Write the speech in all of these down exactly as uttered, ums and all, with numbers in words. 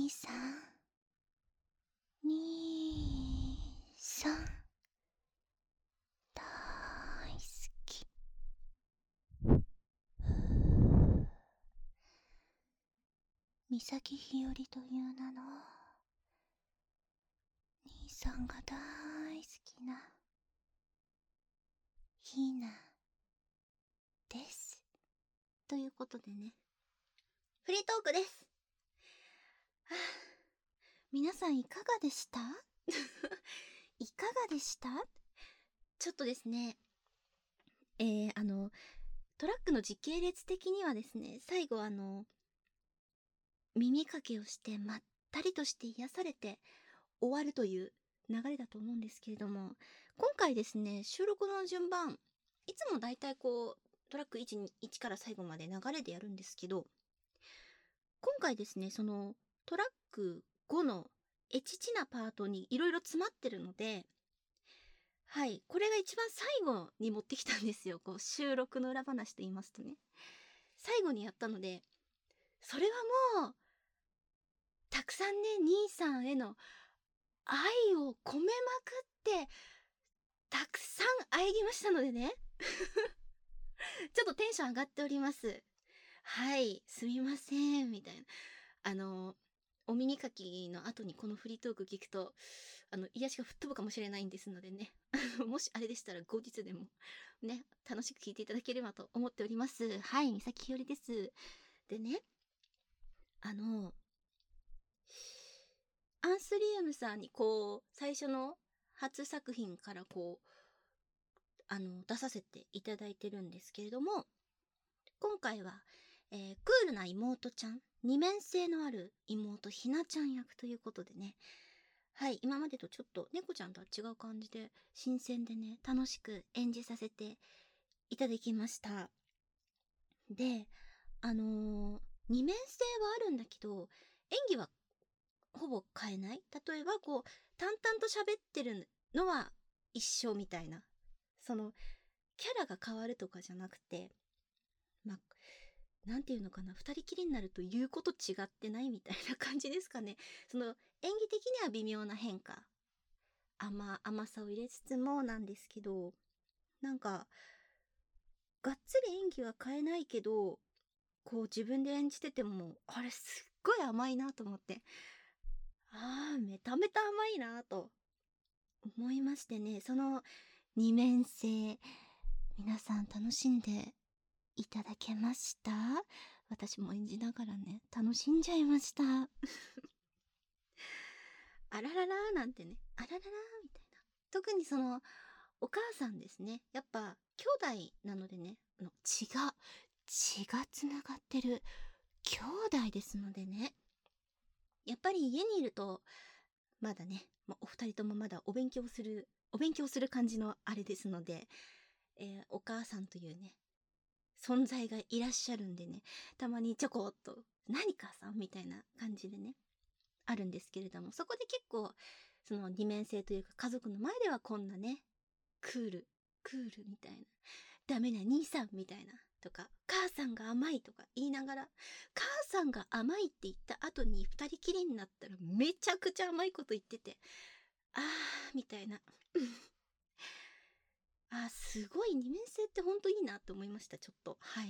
兄さん、兄さん、大好き。三崎ひよりという名の兄さんが大好きなひなです。ということでね、フリートークです。はあ、皆さんいかがでしたいかがでした？ちょっとですね、えー、あの、トラックの時系列的にはですね、最後あの、耳かきをしてまったりとして癒されて終わるという流れだと思うんですけれども、今回ですね、収録の順番、いつもだいたいこう、トラックいち、いちから最後まで流れでやるんですけど、今回ですね、そのトラックごのエチチなパートにいろいろ詰まってるので、はい、これが一番最後に持ってきたんですよ。こう収録の裏話と言いますとね。最後にやったので、それはもう、たくさんね、兄さんへの愛を込めまくって、たくさん愛ぎましたのでね。ちょっとテンション上がっております。はい、すみません、みたいな。あの、お耳かきの後にこのフリートーク聞くと、あの、癒しが吹っ飛ぶかもしれないんですのでね。もしあれでしたら後日でも、ね、楽しく聞いていただければと思っております。はい、三崎ひよりです。でね、あの、アンスリウムさんにこう、最初の初作品からこう、あの、出させていただいてるんですけれども、今回は、えー、クールな妹ちゃん、二面性のある妹ひなちゃん役ということでね、はい、今までとちょっと猫ちゃんとは違う感じで、新鮮でね、楽しく演じさせていただきました。で、あのー、二面性はあるんだけど、演技はほぼ変えない。例えばこう、淡々と喋ってるのは一緒みたいな。その、キャラが変わるとかじゃなくて、まあ、なんていうのかな、二人きりになると言うこと違ってないみたいな感じですかね。その、演技的には微妙な変化。甘、甘さを入れつつもなんですけど、なんか、がっつり演技は変えないけど、こう自分で演じてても、あれすっごい甘いなと思って、ああ、めためた甘いなと思いましてね、その二面性、皆さん楽しんでいただけました？私も演じながらね、楽しんじゃいました。あらららーなんてね、あらららーみたいな。特にその、お母さんですね。やっぱ、兄弟なのでね、あの血が、血がつながってる兄弟ですのでね。やっぱり家にいると、まだね、まあ、お二人ともまだお勉強する、お勉強する感じのあれですので、えーお母さんというね、存在がいらっしゃるんでね、たまにちょこっと、何かさんみたいな感じでね、あるんですけれども、そこで結構、その二面性というか家族の前ではこんなね、クール、クールみたいな、ダメな兄さんみたいな、とか、母さんが甘いとか言いながら、母さんが甘いって言った後に二人きりになったらめちゃくちゃ甘いこと言ってて、あー、みたいな。あー、すごい二面性ってほんといいなって思いました、ちょっと。はい。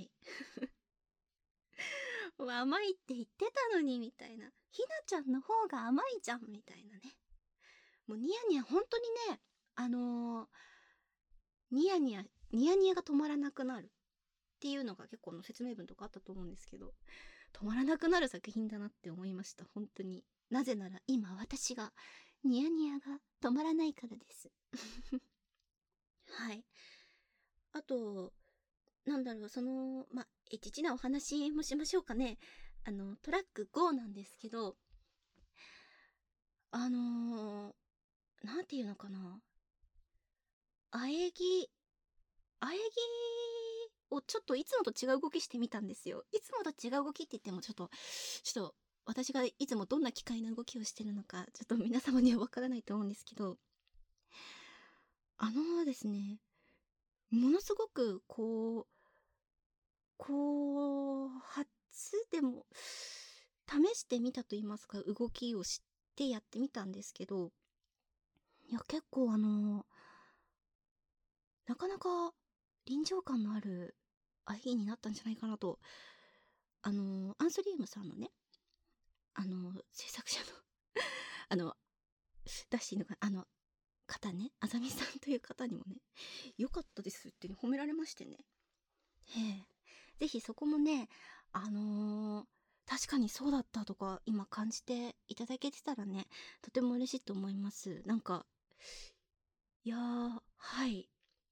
甘いって言ってたのに、みたいな。ひなちゃんの方が甘いじゃん、みたいなね。もうニヤニヤ、本当にね、あのー、ニヤニヤ、ニヤニヤが止まらなくなるっていうのが結構の説明文とかあったと思うんですけど、止まらなくなる作品だなって思いました、本当に。なぜなら今私がニヤニヤが止まらないからです。はい。あと、なんだろう、その、まあ、エッチなお話もしましょうかね。あの、トラックごなんですけど、あのー、なんていうのかな。喘ぎ、喘ぎをちょっといつもと違う動きしてみたんですよ。いつもと違う動きって言ってもちょっと、ちょっと私がいつもどんな機械の動きをしてるのか、ちょっと皆様にはわからないと思うんですけど、あのですね、ものすごくこう、こう、初でも、 試してみたと言いますか、動きを知ってやってみたんですけど、いや、結構あの、なかなか臨場感のあるアイイーになったんじゃないかなと、あの、アンスリウムさんのね、あの、制作者のあの、出していいのかな、あの、方ね、あざみさんという方にもね、良かったですって褒められましてね。へえ。ぜひそこもね、あのー確かにそうだったとか今感じていただけてたらね、とても嬉しいと思います。なんか、いやー、はい。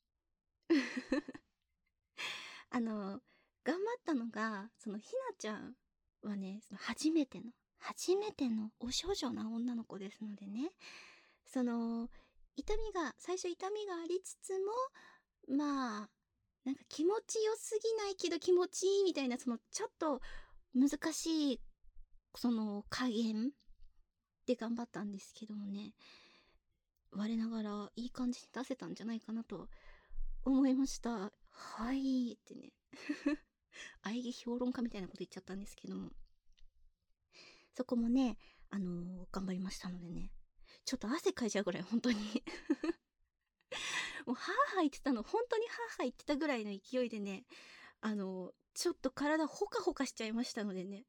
あのー頑張ったのが、そのひなちゃんはね、その初めての、初めてのお少女な女の子ですのでね、その、痛みが、最初痛みがありつつも、まあ、なんか気持ちよすぎないけど気持ちいいみたいな、そのちょっと難しい、その加減で頑張ったんですけどもね、我ながらいい感じに出せたんじゃないかなと思いました。はいってね。愛義評論家みたいなこと言っちゃったんですけども。そこもね、あのー頑張りましたのでね。ちょっと汗かいちゃうぐらい、本当にもう、はぁはぁ言ってたの、本当にはぁはぁ言ってたぐらいの勢いでね、あのーちょっと体ほかほかしちゃいましたのでね。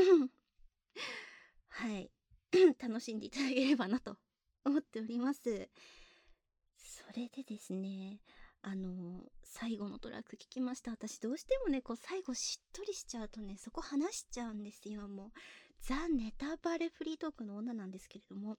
はい。楽しんでいただければなと思っております。それでですね、あの、最後のトラック聞きました。私どうしてもね、こう最後しっとりしちゃうとね、そこ話しちゃうんですよ。もう、ザ・ネタバレフリートークの女なんですけれども、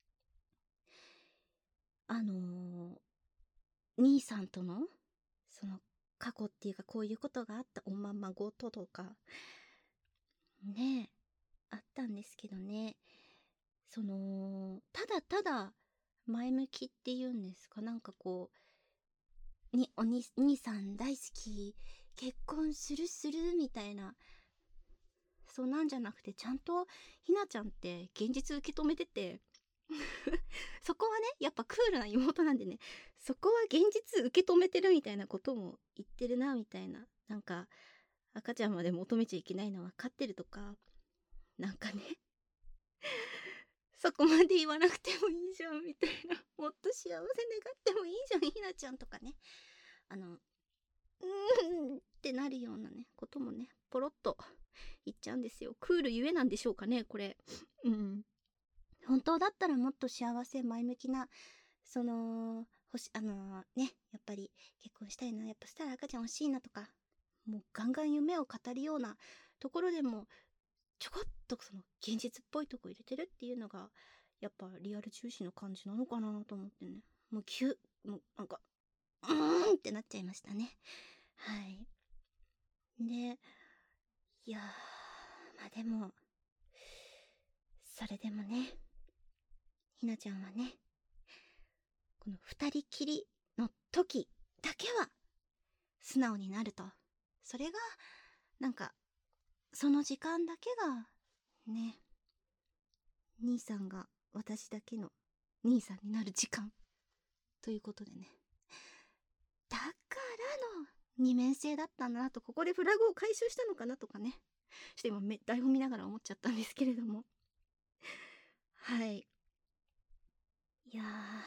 あのー、兄さんとの、その、過去っていうかこういうことがあったおままごととか、ね、あったんですけどね、その、ただただ前向きっていうんですか、なんかこう、に、おに、兄さん大好き、結婚するするみたいな、そうなんじゃなくて、ちゃんとひなちゃんって現実受け止めてて、そこはね、やっぱクールな妹なんでね、そこは現実受け止めてるみたいなことも言ってるな、みたいな。なんか、赤ちゃんまで求めちゃいけないのは分かってるとか、なんかね、そこまで言わなくてもいいじゃんみたいな、もっと幸せ願ってもいいじゃんひなちゃんとかね、あのうーんってなるようなねこともねポロッと言っちゃうんですよ。クールゆえなんでしょうかねこれ。うん、本当だったらもっと幸せ前向きな、その欲しあのー、ねやっぱり結婚したいな、やっぱしたら赤ちゃん欲しいなとか、もうガンガン夢を語るようなところでもちょこっとその現実っぽいとこ入れてるっていうのがやっぱリアル重視の感じなのかなと思ってね、もうキュもうなんかうーんってなっちゃいましたね。はい。で、いやー、まあでもそれでもね、ひなちゃんはね、この二人きりの時だけは素直になると、それがなんかその時間だけがね、兄さんが私だけの兄さんになる時間ということでね、だからの二面性だったんだなと、ここでフラグを回収したのかなとかね、ちょっと今台本見ながら思っちゃったんですけれども、はい。いや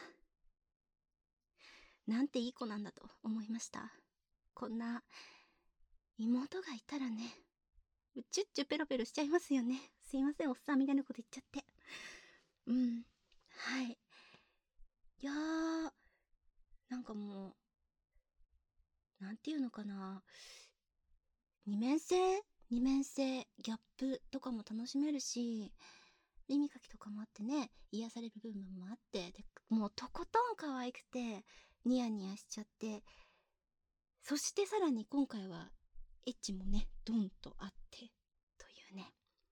ー、なんていい子なんだと思いました。こんな妹がいたらね、チュッチュペロペロしちゃいますよね。すいません、おっさんみたいなこと言っちゃって。うん。はい。いやー、なんかもう、なんていうのかな。二面性二面性、ギャップとかも楽しめるし、耳かきとかもあってね、癒される部分もあって、で、もうとことん可愛くて、ニヤニヤしちゃって、そしてさらに今回は、エッチもね、ドンとあって、というね。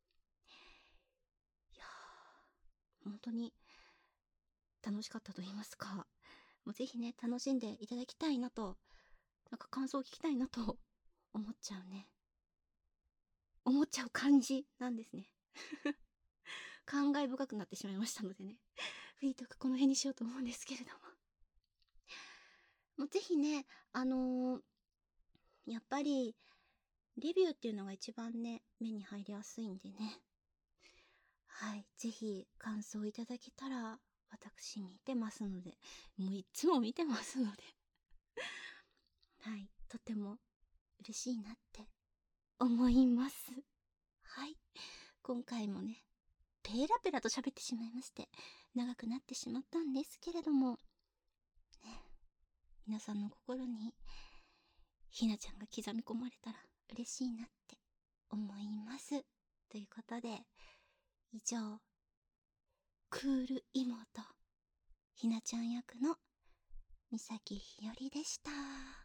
いやー、本当に楽しかったと言いますか、もうぜひね、楽しんでいただきたいなと、なんか感想を聞きたいなと思っちゃうね。思っちゃう感じなんですね。感慨深くなってしまいましたのでね。フリートークこの辺にしようと思うんですけれども。もうぜひね、あのー、やっぱり、レビューっていうのが一番ね、目に入りやすいんでね。 はい、ぜひ感想いただけたら、私見てますので、もういっつも見てますのではい、とても嬉しいなって思います。はい、今回もね、ペラペラと喋ってしまいまして、長くなってしまったんですけれども、ね、皆さんの心に、ひなちゃんが刻み込まれたら嬉しいなって思います。ということで、以上、クール妹、ひなちゃん役の三崎ひよりでした。